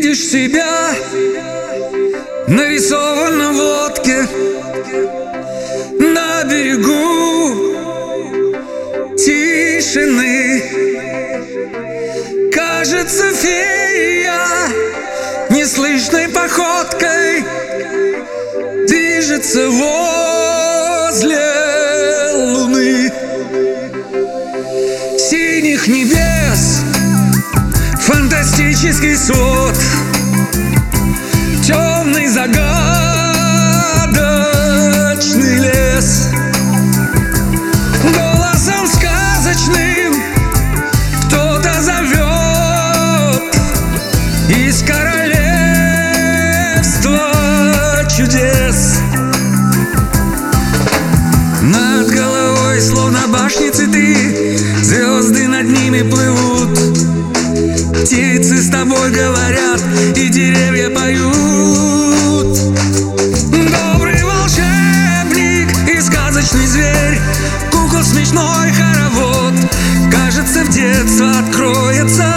Видишь себя нарисован в лодке на берегу тишины. Кажется, фея неслышной походкой движется возле луны. Синих небес фантастический свод, темный загадочный лес. Голосом сказочным кто-то зовет из королевства чудес. Над головой, словно башни цветы, звезды над ними плывут. Птицы с тобой говорят, и деревья поют. Добрый волшебник и сказочный зверь, кукол смешной хоровод. Кажется, в детство откроется